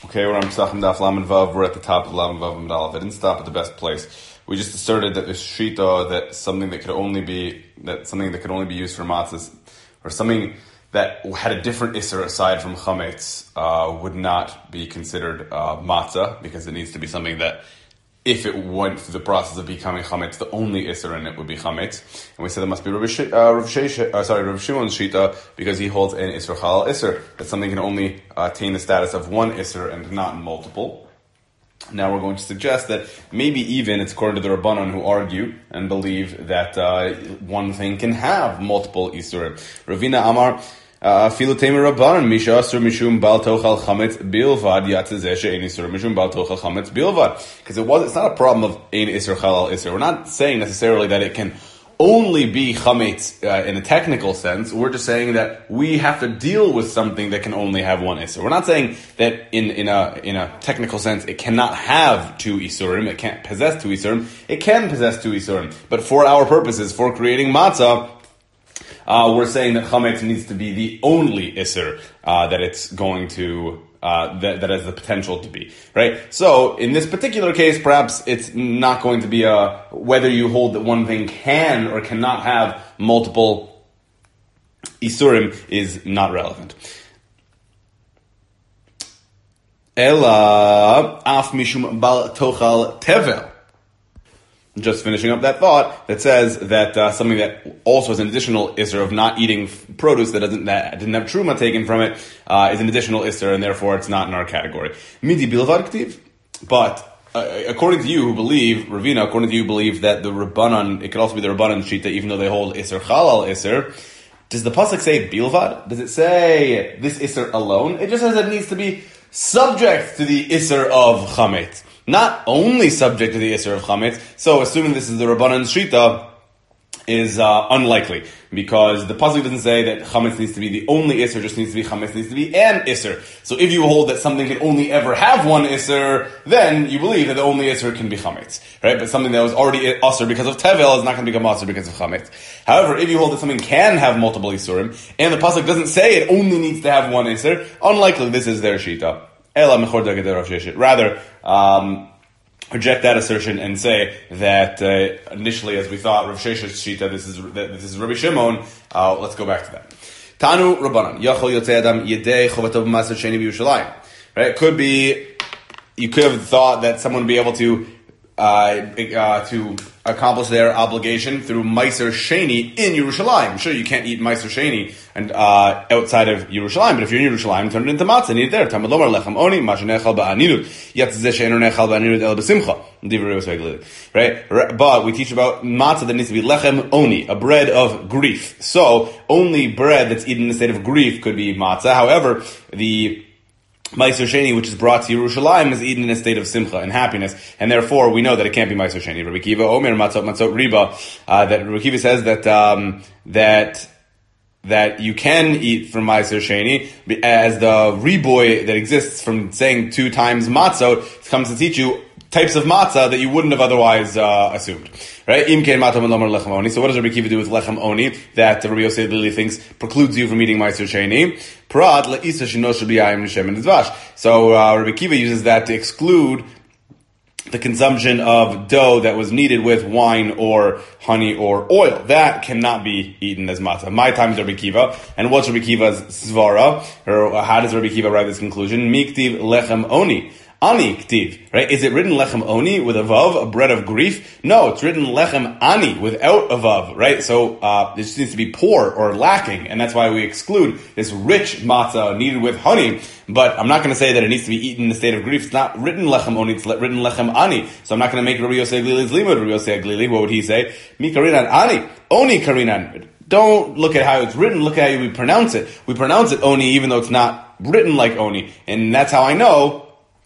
Okay, we're on Pesachim Daf Lamed Vav. We're at the top of Lamed Vav Amud Aleph. I didn't stop at the best place. We just asserted that the shita that something that could only be used for matzahs, or something that had a different isser aside from chametz, would not be considered matzah, because it needs to be something that, if it went through the process of becoming chametz, the only isser in it would be chametz. And we said it must be Rav Shimon's shita, because he holds an isser halal isser, that something can only attain the status of one isser and not multiple. Now we're going to suggest that maybe even it's according to the Rabbanan, who argue and believe that one thing can have multiple isurim. Ravina Amar Filu Tamer Rabbanan Misha Asur Mishum Bal Tochal Chametz Bilvad Yatzeh She'ein Isur Mishum Bal Tochal Chametz Bilvad. Because it's not a problem of Ein Isur Halal Isur. We're not saying necessarily that it can only be chametz in a technical sense. We're just saying that we have to deal with something that can only have one isur. We're not saying that in a technical sense it cannot have two isurim, it can't possess two isurim. It can possess two isurim, but for our purposes, for creating matzah, we're saying that chametz needs to be the only isur that it's going to. That has the potential to be, right? So, in this particular case, perhaps it's not going to be whether you hold that one thing can or cannot have multiple isurim is not relevant. Ela af mishum bal tochal tevel. Just finishing up that thought that says that something that also has an additional isser of not eating produce that didn't have truma taken from it is an additional isser, and therefore it's not in our category. Midi bilvad ktiv. But according to you who believe, Ravina, according to you who believe that the Rabbanan, it could also be the Rabbanan shita, even though they hold isser halal isser, does the pasuk say bilvad? Does it say this isser alone? It just says it needs to be subject to the isser of chametz. Not only subject to the isser of chametz. So, assuming this is the Rabbanan shita, is unlikely, because the pasuk doesn't say that chametz needs to be the only isser, just needs to be chametz needs to be an isser. So, if you hold that something can only ever have one isser, then you believe that the only isser can be chametz, right? But something that was already asur because of tevel is not going to become asur because of chametz. However, if you hold that something can have multiple isurim, and the pasuk doesn't say it only needs to have one isser, unlikely this is their shita. Rather, reject that assertion and say that initially, as we thought, Rav Sheshes shita, this is Rabbi Shimon. Let's go back to that. Tanu Rabbanan Yachol Yotzei Adam Yedei Chovatov Maser Sheni B'Yerushalayim. Right? It could be you could have thought that someone would be able to accomplish their obligation through Meiser Sheni in Yerushalayim. Sure, you can't eat Meiser Sheni and outside of Yerushalayim, but if you're in Yerushalayim, turn it into matzah and eat it there. Tamad lomar lechem oni, mashenechal ba'anidut. Yatzeh she'enu nechal ba'anidut el b'simcha. Right? But we teach about matzah that needs to be lechem oni, a bread of grief. So, only bread that's eaten in a state of grief could be matzah. However, the Meiser Sheni, which is brought to Yerushalayim, is eaten in a state of simcha and happiness, and therefore we know that it can't be Meiser Sheni. Rabbi Kiva Omer Matzot Matzot Riba, that Rabbi Kiva says that you can eat from Meiser Sheni, as the riboy that exists from saying 2 times matzot comes to teach you types of matzah that you wouldn't have otherwise assumed. Right? So what does Rabbi Kiva do with lechem oni that Rabbi Yosef Lili thinks precludes you from eating Meiser Sheni? So Rabbi Kiva uses that to exclude the consumption of dough that was kneaded with wine or honey or oil. That cannot be eaten as matzah. My time is Rabbi Kiva. And what's Rabbi Kiva's svara? Or how does Rabbi Kiva arrive at this conclusion? Miktiv lechem oni. Ani ktiv, right? Is it written lechem oni with a vav, a bread of grief? No, it's written lechem ani without a vav, right? So it just needs to be poor or lacking, and that's why we exclude this rich matzah kneaded with honey. But I'm not going to say that it needs to be eaten in a state of grief. It's not written lechem oni, it's written lechem ani. So I'm not going to make Rabbi Yosef Glili's limud. Rabbi Yosef Glili, what would he say? Mi karinan ani, oni karinan. Don't look at how it's written, look at how we pronounce it. We pronounce it oni even though it's not written like oni. And that's how I know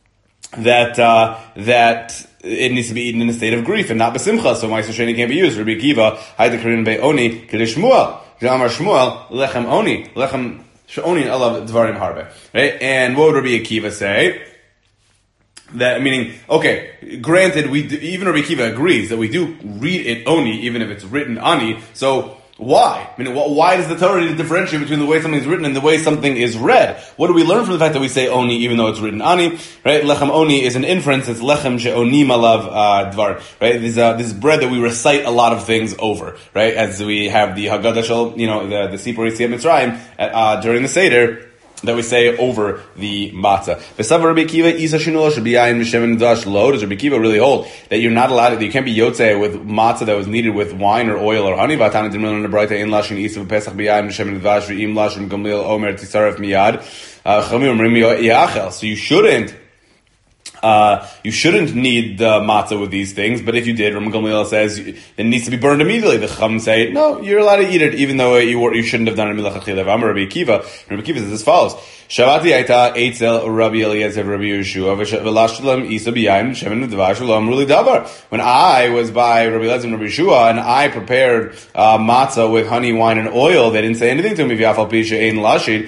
that it needs to be eaten in a state of grief and not besimcha, so Meiser Sheni can't be used. Rabbi Kiva, Hayda Karin Be Oni, Kedish Shmuel, Jamar Shmuel, Lechem Oni, Lechem Shoni Elav Dvarim Harbe. Right? And what would Rabbi Akiva say? That, meaning, okay, granted, even Rabbi Akiva agrees that we do read it Oni, even if it's written Ani, so Why? I mean, why does the Torah need to differentiate between the way something is written and the way something is read? What do we learn from the fact that we say oni even though it's written ani? Right? Lechem oni is an inference. It's lechem she'onim alav dvar. Right? This bread that we recite a lot of things over. Right? As we have the Haggadah Shel, the Sipur Yetziat Mitzrayim during the Seder, that we say over the matzah. V'savar Rabbi Akiva isa shinul should be yayin v'shemen dash lo. Does Rabbi Akiva really hold that you're not allowed, that you can't be yotzei with matzah that was kneaded with wine or oil or honey? V'atana dimlin nebraita in lashin isa v'pesach b'yayin v'shemen dash v'im lashin gamliel omer tisaref miyad chamim rim yachel. So you shouldn't knead the matzah with these things, but if you did, Ram Gamliel says it needs to be burned immediately. The Chum say, no, you're allowed to eat it, even though you shouldn't have done it. Rabbi Akiva says as follows: Shavati aita eitzel Rabbi Eliezer Rabbi Yeshua v'lashlam isa b'yayim shemen v'dvash v'lo amru li davar. When I was by Rabbi Eliezer and Rabbi Yeshua and I prepared matzah with honey, wine, and oil, they didn't say anything to me. V'yafal pi she'ein lashin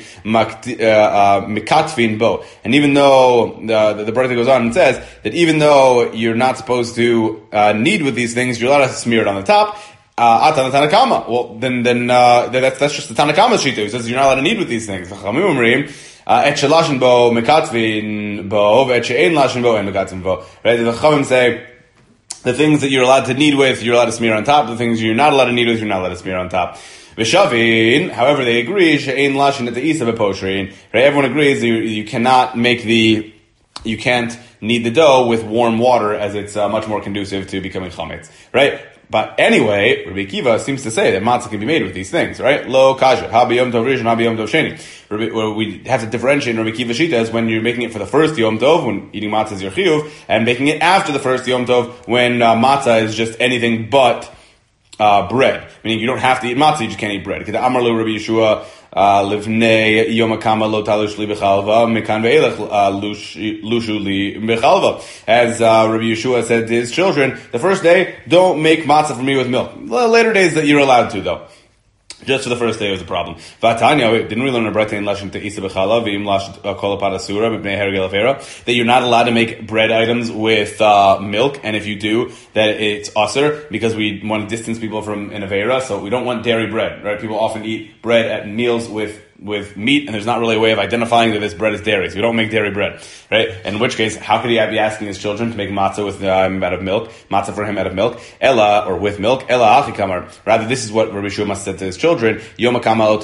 mikatvin bo. And even though the Brayta goes on and says that even though you're not supposed to knead with these things, you're allowed to smear it on the top. Atan Tanakama. Well, then that's just the Tanakama's shita. He says you're not allowed to knead with these things. Et shelashin bo mekatvin bo, et she'ein lashin bo and mekatvin bo. Right? The Chachamim say the things that you're allowed to knead with, you're allowed to smear on top. The things you're not allowed to knead with, you're not allowed to smear on top. V'shavin, however, they agree she'ein lashin at the isa v'poshrin. Right? Everyone agrees that you cannot you can't knead the dough with warm water, as it's much more conducive to becoming chametz, right? But anyway, Rabbi Akiva seems to say that matzah can be made with these things, right? Lo kasha, ha b'yom tov rishon, ha b'yom tov sheni. Where we have to differentiate in Rabbi Akiva shita is when you're making it for the first Yom Tov, when eating matzah is your chiyuv, and making it after the first Yom Tov, when matzah is just anything but bread. Meaning you don't have to eat matzah, you just can't eat bread. Because Amar lo Rabbi Yeshua, Livnei Yom HaKama lo talush li bechalva, mekan ve'elech lushu li bechalva. As Rabbi Yeshua said to his children, the first day, don't make matzah for me with milk. Later days that you're allowed to, though. Just for the first day, it was a problem. Vatanya, didn't we learn a brayta in lashon to isa b'chala v'im lash kol parasura b'bnei hergel afera that you're not allowed to make bread items with milk, and if you do, that it's usher because we want to distance people from an avera, so we don't want dairy bread, right? People often eat bread at meals with meat, and there's not really a way of identifying that this bread is dairy, so we don't make dairy bread, right? In which case, how could he be asking his children to make matzah with out of milk, matzah for him out of milk, ella, or with milk, ella achikamar. Rather, this is what Rabbi Shua must said to his children, Yom HaKama lo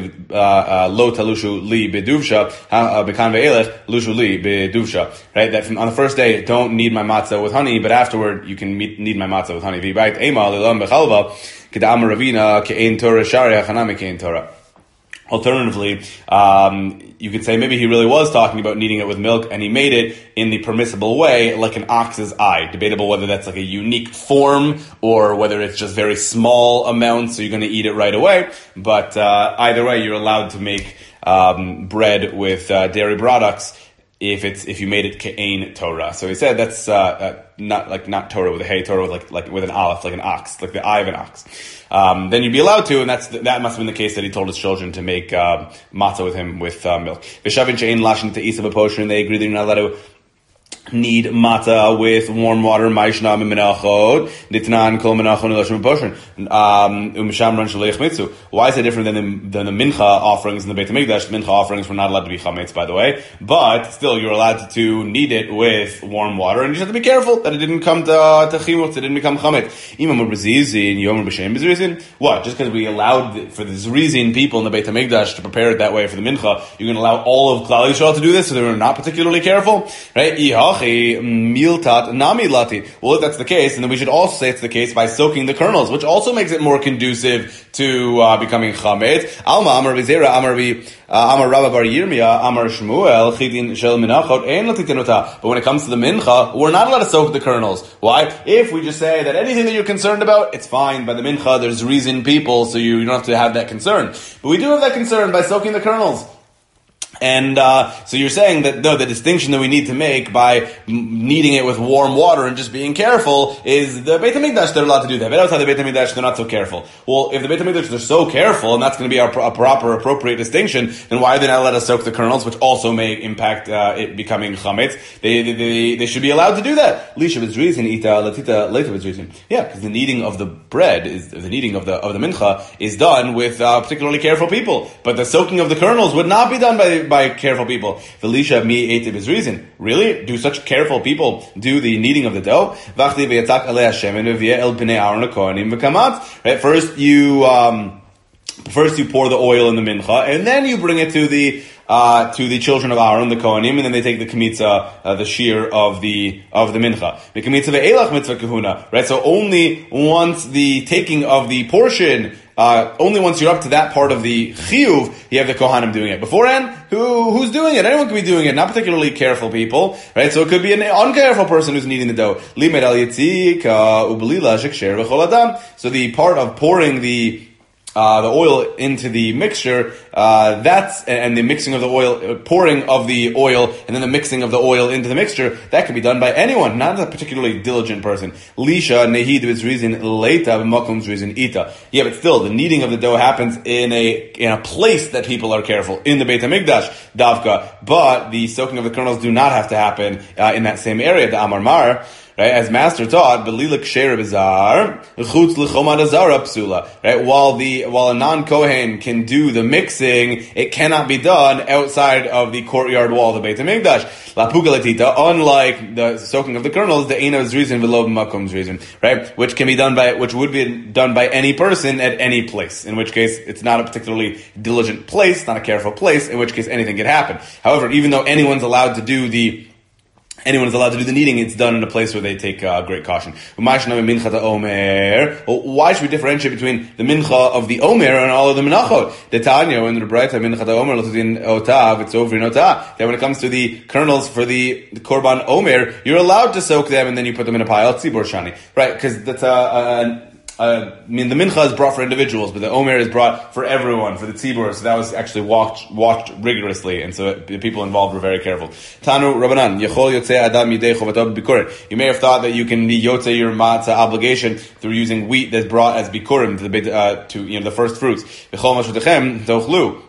talushu li beduvsha, bekan ve'elech lushu li beduvsha, right? That on the first day, don't knead my matzah with honey, but afterward, you can knead my matzah with honey. V'bayit ema lilam bechalva, kedama ravina ke'ein Torah shari hachanami ke'ein Torah. Alternatively, you could say maybe he really was talking about kneading it with milk and he made it in the permissible way, like an ox's eye. Debatable whether that's like a unique form or whether it's just very small amounts, so you're going to eat it right away. But either way, you're allowed to make bread with dairy products if you made it ke'ein Torah. So he said that's not Torah with a hey, Torah with like with an aleph, like an ox, like the eye of an ox. Then you'd be allowed to, and that must have been the case that he told his children to make matzah with him with milk. V'shavin she'ein lashin to isa b'poshrin, they agreed that you're not allowed to knead matzah with warm water. Ma'ishna mimenachot nitnan kol menachot nilashim b'poshrin umshamran shaleich mitzu. Why is it different than the mincha offerings in the Beit HaMikdash? The mincha offerings were not allowed to be chametz, by the way, but still you're allowed to knead it with warm water, and you just have to be careful that it didn't come to chimutz, it didn't become chametz. Imam b'zizin yomer b'shem b'zizin. What? Just because we allowed for the Zrizin people in the Beit HaMikdash to prepare it that way for the mincha, you're going to allow all of Klal Yisrael to do this, so they were not particularly careful, right? Miltat nami lati. Well, if that's the case, and then we should also say it's the case by soaking the kernels, which also makes it more conducive to becoming chametz. Alma amar v'zera amar Rabba bar Yirmiyah amar Shmuel chidin shel minachot ein latitenota. But when it comes to the mincha, we're not allowed to soak the kernels. Why? If we just say that anything that you're concerned about, it's fine. By the mincha, there's reason people, so you don't have to have that concern. But we do have that concern by soaking the kernels. And so you're saying that no, the distinction that we need to make by kneading it with warm water and just being careful is the Beit HaMikdash, they're allowed to do that. But outside the Beit HaMikdash, they're not so careful. Well, if the Beit HaMikdash, they're so careful, and that's going to be a proper, appropriate distinction, then why are they not let us soak the kernels, which also may impact it becoming chametz? They should be allowed to do that. Lisha b'zrizin ita latita leita b'zrizin. Yeah, because the kneading of the bread is the kneading of the mincha is done with particularly careful people, but the soaking of the kernels would not be done by careful people. Velisha mi ate is reason. Really? Do such careful people do the kneading of the dough? Right? First you pour the oil in the mincha, and then you bring it to the children of Aaron, the Kohanim, and then they take the kamitza, the shear of the mincha. The kamitza ve'elach mitzvah kahuna. Right? So only once the taking of the portion, only once you're up to that part of the chiyuv, you have the kohanim doing it. Beforehand, who's doing it? Anyone could be doing it, not particularly careful people, right? So it could be an uncareful person who's kneading the dough. So the part of pouring the oil into the mixture, and the mixing of the oil, pouring of the oil, and then the mixing of the oil into the mixture, that can be done by anyone, not a particularly diligent person. Lisha nehid v'zrizin leita v'makom zrizin ita. Yeah, but still, the kneading of the dough happens in a place that people are careful, in the Beit HaMikdash, davka, but the soaking of the kernels do not have to happen in that same area, the Amar Mar. Right, as Master taught, b'lilik sheir b'zar, chutz l'chomad azara psula. Right, while a non-kohen can do the mixing, it cannot be done outside of the courtyard wall of the Beit HaMikdash. La pugalatita, unlike the soaking of the kernels, the eina zrizin v'lo b'makom zrizin. Right, which would be done by any person at any place. In which case, it's not a particularly diligent place, not a careful place. In which case, anything could happen. However, even though anyone's allowed to do the kneading, it's done in a place where they take great caution. Why should we differentiate between the mincha of the omer and all of the menachot? The Tanya, when the Braita mincha the omer, it's over in otah. That when it comes to the kernels for the korban omer, you're allowed to soak them and then you put them in a pile, tzibur shani. Right, because that's the mincha is brought for individuals, but the omer is brought for everyone, for the tzibur. So that was actually watched rigorously, and so the people involved were very careful. Tanu Rabbanan, Yechol Yotzei Adam Yidei Chovato Bikurim. You may have thought that you can be yotzei your matzah obligation through using wheat that's brought as bikurim to the first fruits. V'chol mashvotechem tochlu.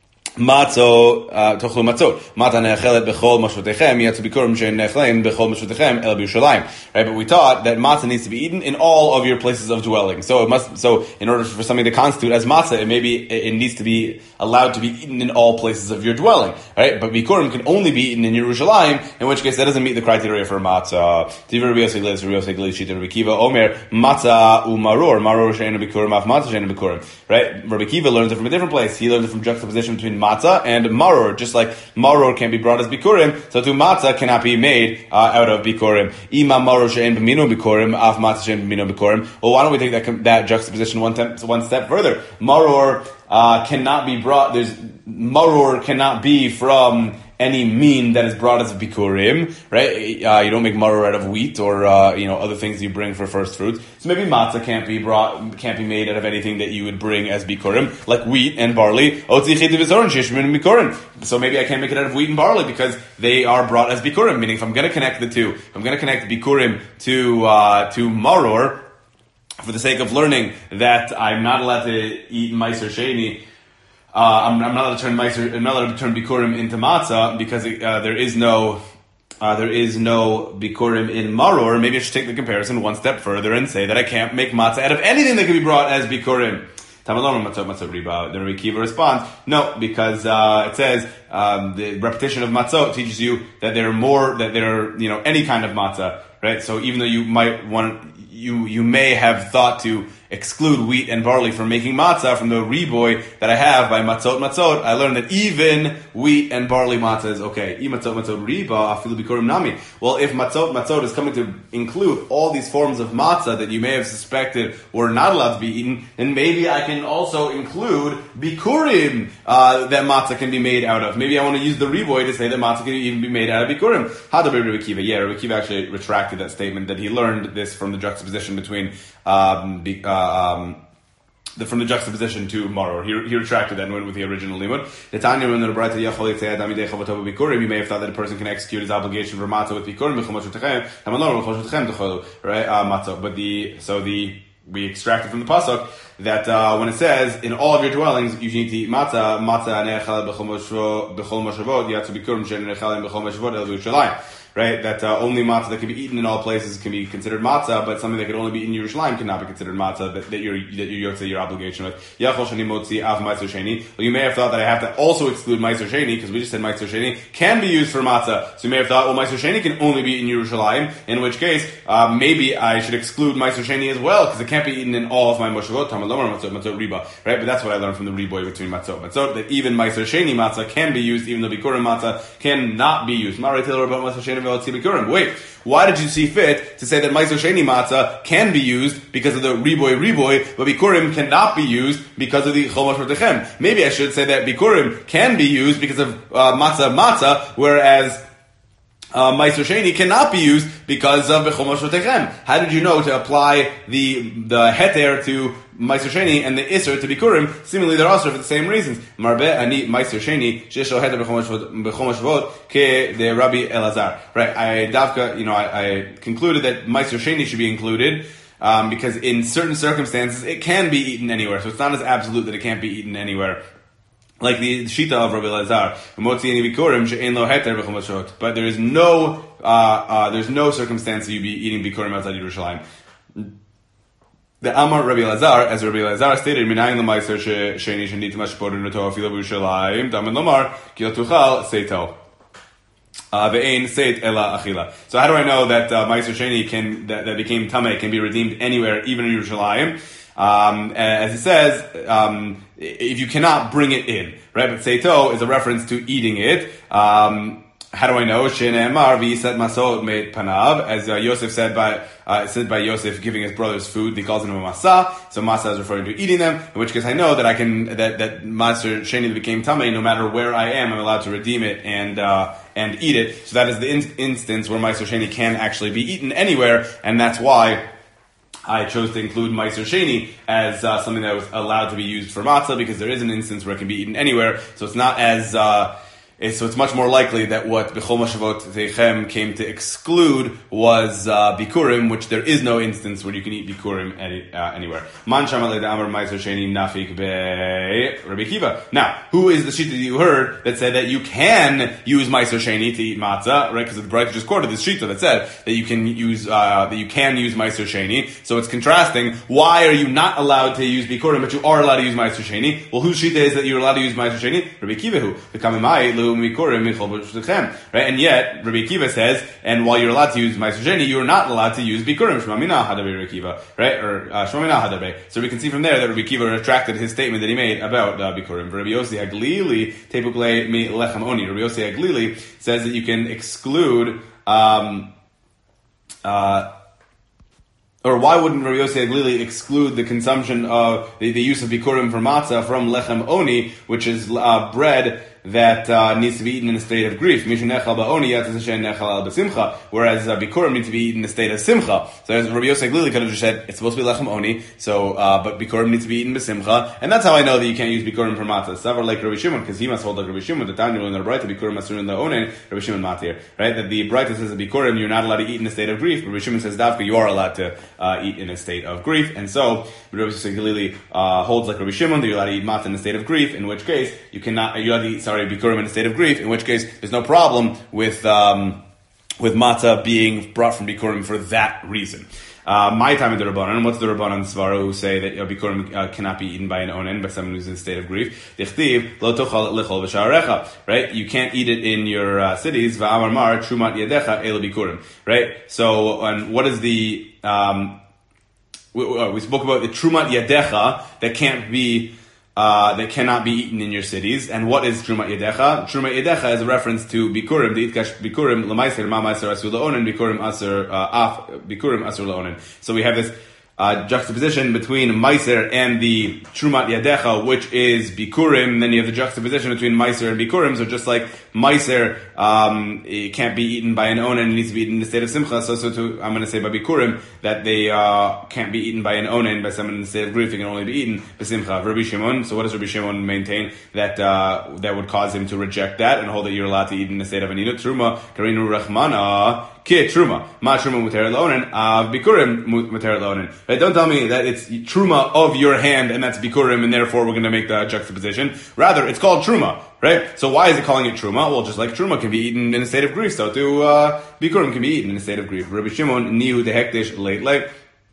Matzo, tochlu matzot. Mata ne'achelet bechol mashvotechem, yatzu bikurim she'nechlein bechol mashvotechem el b'Yerushalayim. Right, but we taught that matzah needs to be eaten in all of your places of dwelling. So in order for something to constitute as matzah, it needs to be allowed to be eaten in all places of your dwelling. Right, but bikurim can only be eaten in Yerushalayim, in which case that doesn't meet the criteria for matzah. Tivur Rabbi Yosef Gleis, Rabbi Yosef Gleis, Shita Rabbi Kiva, Omer, matzah maror she'enu bikurim, af matzah she'enu bikurim. Right, Rabbi Kiva learns it from a different place. He learns it from juxtaposition between matzah and maror, just like maror can be brought as bikurim, so too matzah cannot be made out of bikurim. Ima maror she'en b'mino bikurim, af matzah she'en b'mino bikurim. Well, why don't we take that juxtaposition one step further? Maror cannot be brought. Maror cannot be from any mean that is brought as bikurim, right? You don't make maror out of wheat or other things you bring for first fruits. So maybe matzah can't be made out of anything that you would bring as bikurim, like wheat and barley. So maybe I can't make it out of wheat and barley because they are brought as bikurim. Meaning, if I'm going to connect the two, if I'm going to connect bikurim to maror, for the sake of learning that I'm not allowed to eat meiser sheni. I'm not allowed to turn bikurim into matzah because there is no bikurim in maror. Maybe I should take the comparison one step further and say that I can't make matzah out of anything that can be brought as bikurim. The Rabbi Kiva responds, no, because it says the repetition of matzot teaches you that there are any kind of matzah, right? So even though you may have thought to exclude wheat and barley from making matzah from the riboy that I have by matzot, I learned that even wheat and barley matzah is okay. Well, if matzot is coming to include all these forms of matzah that you may have suspected were not allowed to be eaten, then maybe I can also include bikurim that matzah can be made out of. Maybe I want to use the riboy to say that matzah can even be made out of bikurim. Rabbi Kiva. Yeah, Rabbi Kiva actually retracted that statement that he learned this from the juxtaposition between from the juxtaposition to Maror. He retracted that and went with the original limud. The Tanya when the Braita Yachol Yitzayad Amidei Chavotov Bikurim, you may have thought that a person can execute his obligation for matzah with Bikurim, right? Matzah. But we extracted from the pasuk that when it says in all of your dwellings you need to eat matzah ne'echal b'chol moshavot yatzu bikurim she'ne'echal b'chol moshavot el Yerushalayim. Right, that only matzah that can be eaten in all places can be considered matzah, but something that can only be eaten in Yerushalayim cannot be considered matzah. That you're yotze your obligation with. Yachol shani motzi av ma'aser sheni. Well, you may have thought that I have to also exclude ma'aser sheni because we just said ma'aser sheni can be used for matzah. So you may have thought, well, ma'aser sheni can only be eaten in Yerushalayim. In which case, maybe I should exclude ma'aser sheni as well because it can't be eaten in all of my moshavot. Tamalomar matzot riba. Right, but that's what I learned from the riboy between matzot. That even ma'aser sheni matzah can be used, even though bikurim matzah cannot be used. Wait, why did you see fit to say that Meiser Sheni Matzah can be used because of the riboy, but Bikurim cannot be used because of the Chol Moshavotechem? Maybe I should say that Bikurim can be used because of matzah, whereas Meiser Sheni cannot be used because of Bechol Moshavotechem. How did you know to apply the heter to Meiser Sheni and the Isser to Bikurim? Seemingly they're also for the same reasons. Marbe ani Meiser Sheni sheshel heter Bechol Moshavot ke de Rabbi Elazar. Right? I concluded that Meiser Sheni should be included. Because in certain circumstances it can be eaten anywhere, so it's not as absolute that it can't be eaten anywhere. Like the Shita of Rabbi Elazar, but there's no circumstance that you'd be eating bikurim outside Yerushalayim. The Amar Rabbi Elazar, as Rabbi Elazar stated, "Minayin l'maiser sheni shenit mashporin l'toa fila b'Yerushalayim, damen lomar ki l'tuchal seito." Ve'ein seit ela achila. So how do I know that maiser sheni that became tameh can be redeemed anywhere, even in Yerushalayim? As it says, if you cannot bring it in, right? But seito is a reference to eating it. How do I know? Shene'emar v'yisat masot meit panav, as Yosef said by Yosef giving his brothers food, he calls them a masa. So masa is referring to eating them. In which case, I know that I can that maser sheni that became tamei, no matter where I am, I'm allowed to redeem it and eat it. So that is the instance where maser sheni can actually be eaten anywhere, and that's why I chose to include Meiser Sheni as something that was allowed to be used for matzah, because there is an instance where it can be eaten anywhere. So it's not as it's much more likely that what Bechol Moshavot Teichem came to exclude was Bikurim, which there is no instance where you can eat Bikurim anywhere. Man Shamalei Amar Meiser Sheni Nafik be Rabbi Kiva. Now, who is the shita that you heard that said that you can use Meiser Sheni to eat matzah? Right, because the Braita just quoted this shita that said that you can use Meiser Sheni. So it's contrasting. Why are you not allowed to use Bikurim, but you are allowed to use Meiser Sheni? Well, whose shita is that you're allowed to use Meiser Sheni? Rabbi Kiva who? Right, and yet Rabbi Akiva says, and while you're allowed to use Meiser Sheni, you're not allowed to use Bikurim. Shmamina hadabe Rabbi Akiva, right? Or Shmamina hadabe. So we can see from there that Rabbi Akiva retracted his statement that he made about Bikurim. Rabbi Yossi Haglili tepukle mi lechem oni. Rabbi Yossi Haglili says that you can exclude. Or why wouldn't Rabbi Yossi Haglili exclude the consumption of the use of Bikurim for matzah from lechem oni, which is bread that needs to be eaten in a state of grief. Whereas Bikurim needs to be eaten in a state of simcha. So as Rabbi Yosef Glili could have just said, it's supposed to be lechem oni, so but Bikurim needs to be eaten b'simcha, and that's how I know that you can't use Bikurim for matzah. Savar like Rabbi Shimon, because he must hold like Rabbi Shimon, the Tanya in the Braita, Bikurim masur in the onen, Rabbi Shimon matir. Right? That the Braita says that Bikurim you're not allowed to eat in a state of grief, Rabbi Shimon says Davka you are allowed to eat in a state of grief, and so Rabbi Yosef Glili holds like Rabbi Shimon that you're allowed to eat matzah in a state of grief, in which case you're allowed to eat Bikurim in a state of grief, in which case there's no problem with matzah being brought from Bikurim for that reason. My time in the Rabbanan, what's the Rabbanan Svara who say that Bikurim cannot be eaten by an onen, by someone who's in a state of grief? Dichtiv, lo tochal lechol b'sha'arecha, right? You can't eat it in your cities, va'amar mar, trumat yadecha, el Bikurim, right? So, and what is the, we spoke about the trumat yadecha that cannot be eaten in your cities. And what is Trumat Yedecha? Trumat Yedecha is a reference to Bikurim, the Itkash Bikurim, Lamaiser, Ma Maiser Asur La'onen, Bikurim Asur La'onen. So we have this juxtaposition between Meiser and the Trumat Yadecha, which is Bikurim. Then you have the juxtaposition between Meiser and Bikurim. So just like Meiser, it can't be eaten by an onen, it needs to be eaten in the state of Simcha. So too, I'm going to say by Bikurim, that they can't be eaten by an onen, by someone in the state of grief. It can only be eaten by Simcha. Rabbi Shimon, so what does Rabbi Shimon maintain? That that would cause him to reject that and hold that you're allowed to eat in the state of Anina. Truma, Karinu Rachmana, Ki Truma. Ma Truma Muter Lonen, Bikurim Muter Lonen. Don't tell me that it's Truma of your hand and that's Bikurim and therefore we're going to make the juxtaposition. Rather, it's called Truma, right? So why is it calling it Truma? Well, just like Truma can be eaten in a state of grief, so too Bikurim can be eaten in a state of grief. Rabbi Shimon, Nihu Dehektish late.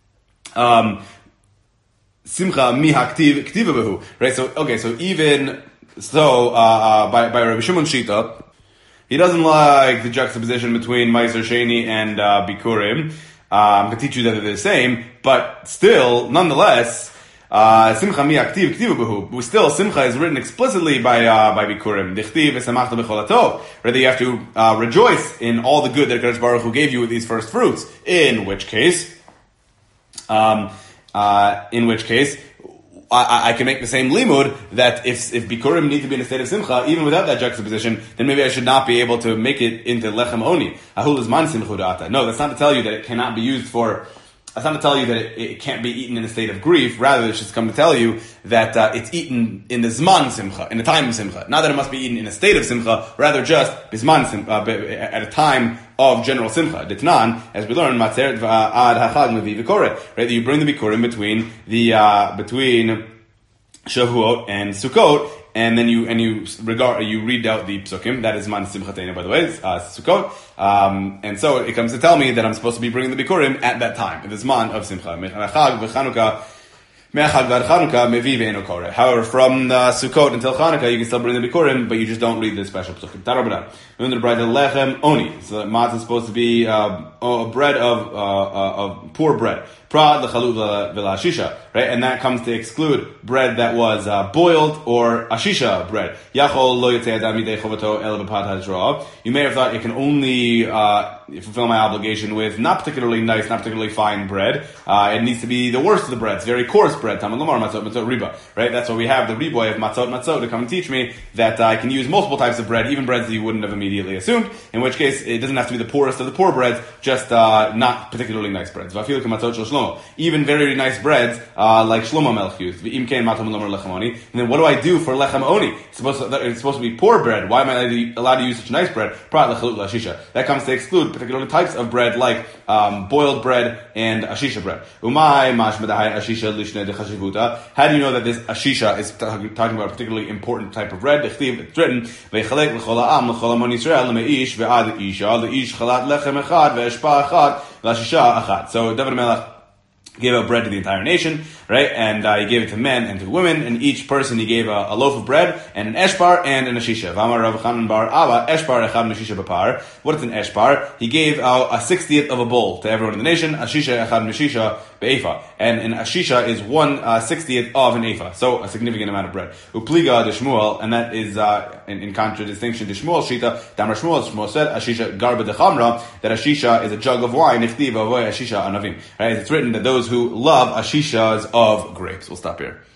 Simcha mi haktiv ktiva behu. Right? So okay, so even so by Rabbi Shimon Shita, he doesn't like the juxtaposition between Meiser Sheni and Bikurim. I'm going to teach you that they're the same, but still, nonetheless, Simcha mi aktiv ktiva behu. Still, Simcha is written explicitly by Bikurim. Dichtiv esamachta b'chol hatov. Rather, you have to rejoice in all the good that Kadosh Baruch Hu gave you with these first fruits. In which case, I can make the same limud that if Bikurim need to be in a state of Simcha, even without that juxtaposition, then maybe I should not be able to make it into Lechem Oni. Ahul is man simchu da'ata. No, that's not to tell you that it cannot be used for, that's not to tell you that it can't be eaten in a state of grief. Rather, it's just come to tell you that it's eaten in the Zman Simcha, in the time of Simcha. Not that it must be eaten in a state of Simcha, rather just Bizman Simcha, at a time of general Simcha. Ditnan, as we learn, Matzeret Ad Hachag Mevi V'Koreh. Right, you bring the Bikurim between Shavuot and Sukkot, and then you read out the psukim. That is man simchatena, by the way, Sukkot. And so it comes to tell me that I'm supposed to be bringing the Bikurim at that time, at this man of Simcha. However, from Sukkot until Chanukah, you can still bring the Bikurim, but you just don't read the special psukim. Tarabanan. Lechem Oni. So matzah is supposed to be a bread of poor bread. Pra l'chalut v'la'ashisha, right? And that comes to exclude bread that was boiled or ashisha bread. Yachol lo yotzei adam midei chovato el b'pad hazra. You may have thought it can only fulfill my obligation with not particularly nice, not particularly fine bread. It needs to be the worst of the breads, very coarse bread. Tamad lamar matzot riba, right? That's why we have the riboy of matzot to come and teach me that I can use multiple types of bread, even breads that you wouldn't have immediately assumed. In which case, it doesn't have to be the poorest of the poor breads, just not particularly nice breads. Even very nice breads, like Shlomo Melech used. And then what do I do for lechem oni? It's supposed to be poor bread. Why am I allowed to use such nice bread? That comes to exclude particular types of bread, like boiled bread and ashisha bread. How do you know that this ashisha is talking about a particularly important type of bread? It's written, so David Melech gave out bread to the entire nation, right? And he gave it to men and to women, and each person he gave a loaf of bread, and an eshbar, and an ashisha. V'amar Rav Chanan bar Abba, eshbar echad ashisha b'par. What is an eshbar? He gave out a 60th of a bowl to everyone in the nation, ashisha echad ashisha be'efa. And an ashisha is 1/60th of an ephah, so a significant amount of bread. Upliga de Shmuel, and that is in contradistinction to Shmuel Shita, Damar Shmuel said, ashisha garba de chamra, that ashisha is a jug of wine, ichtiv avoy ashisha anavim. Right? It's written that those who love ashishas of grapes. We'll stop here.